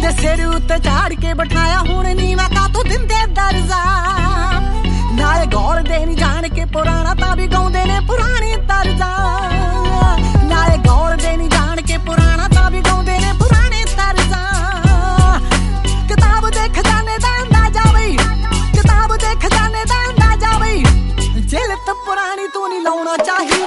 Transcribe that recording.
सिर उत्ते झाड़ के बिठाया हुण नीवा का तू दिंदे दर्जा नाले गौर दे नहीं जान के पुराना तां भी गाउंदे ने पुरानी तर्जा नाले गौर दे नहीं जान के पुराना तां भी गाउंदे ने पुरानी तर्जा किताब दे खजाने दा अंदाजा बई किताब दे खजाने दा अंदाजा बई जिलत पुरानी तू नहीं लाउणा चाहिए